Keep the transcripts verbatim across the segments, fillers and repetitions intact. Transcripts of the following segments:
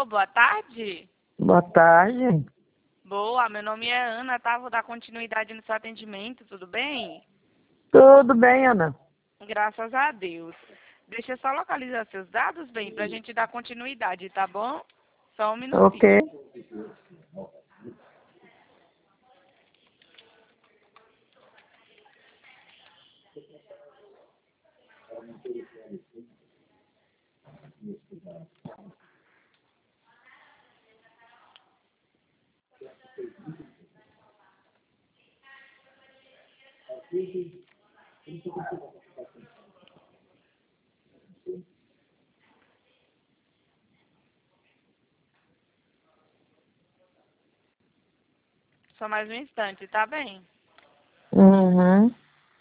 Alô, boa tarde. Boa tarde. Boa, meu nome é Ana, tá? Vou dar continuidade no seu atendimento, tudo bem? Tudo bem, Ana? Graças a Deus. Deixa eu só localizar seus dados, bem, pra gente dar continuidade, tá bom? Só um minutinho. Ok. Só mais um instante, tá bem? Uhum.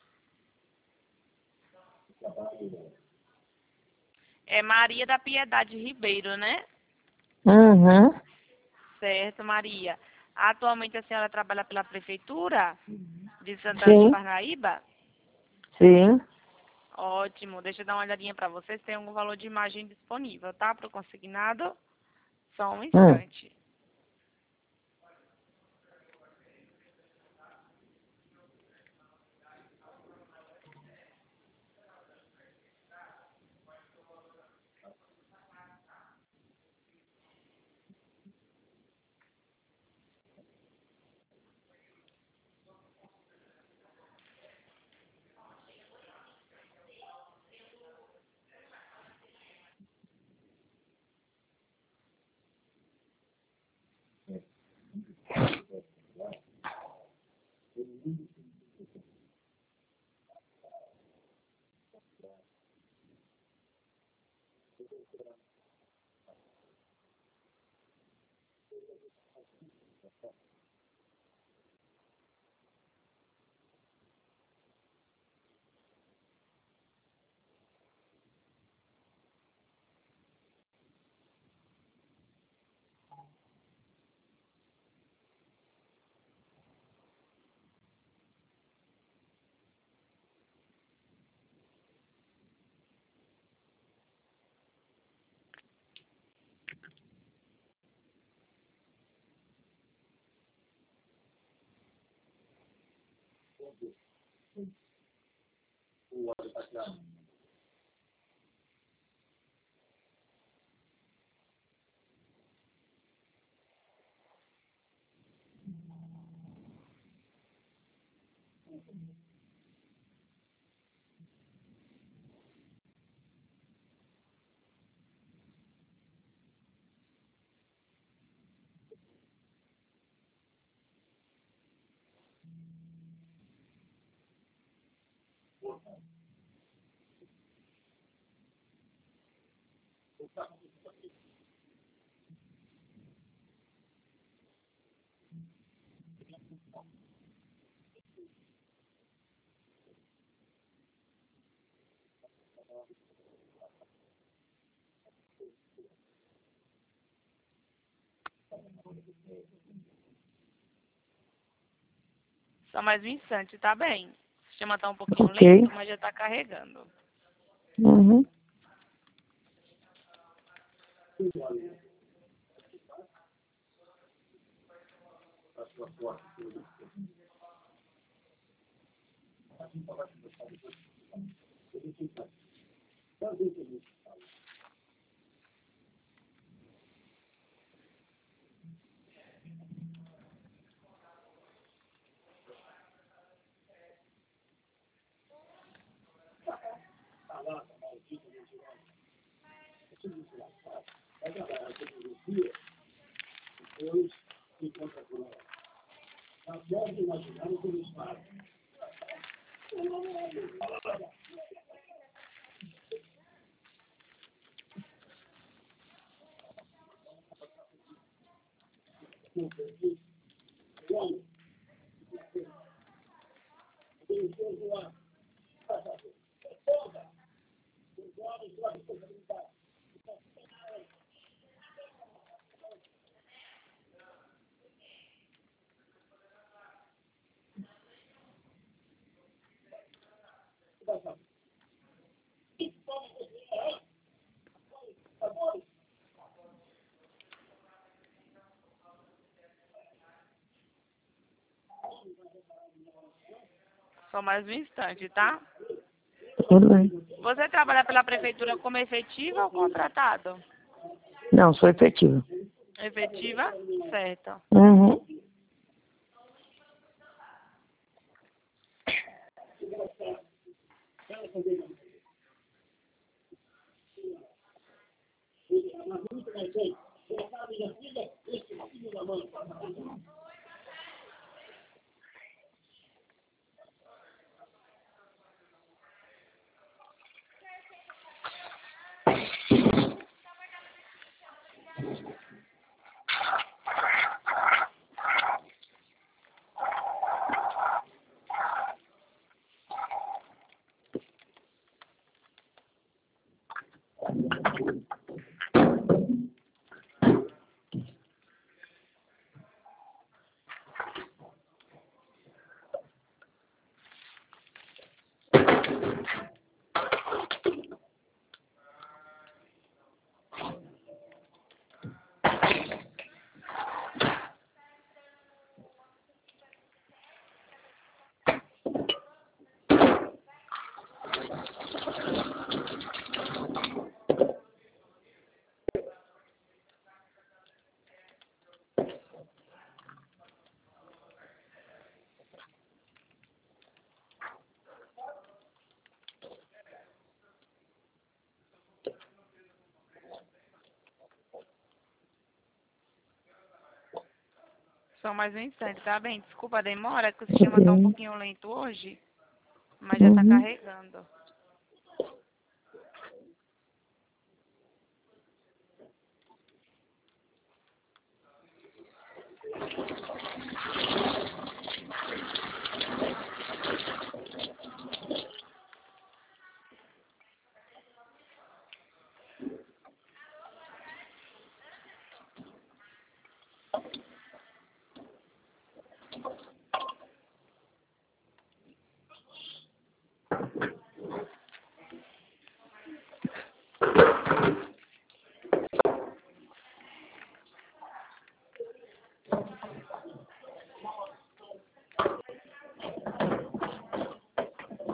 É Maria da Piedade Ribeiro, né? Uhum. Certo, Maria. Atualmente a senhora trabalha pela Prefeitura de Santana do Sim. Parnaíba? Sim. Ótimo. Deixa eu dar uma olhadinha para vocês se tem algum valor de imagem disponível, tá? Para o consignado. Só um Hum. instante. Só mais um instante, tá bem? O sistema tá um pouquinho Ok. lento, mas já tá carregando. Uhum. Só mais um instante, tá? Tudo bem. Você trabalha pela prefeitura como efetiva ou contratado? Não, sou efetiva. Efetiva? Certo. Uhum. Só mais um instante, tá bem? Desculpa a demora, que o sistema tá um Ok. pouquinho lento hoje, mas já tá Uhum. carregando.